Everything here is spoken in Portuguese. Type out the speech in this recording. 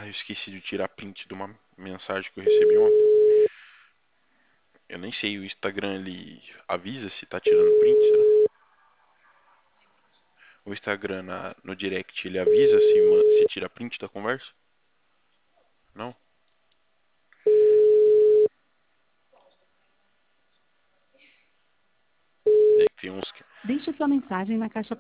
Eu esqueci de tirar print de uma mensagem que eu recebi ontem. Eu nem sei, o Instagram ele avisa se tá tirando print, será? O Instagram no direct ele avisa se tira print da conversa? Não? Tem uns que... Deixe sua mensagem na caixa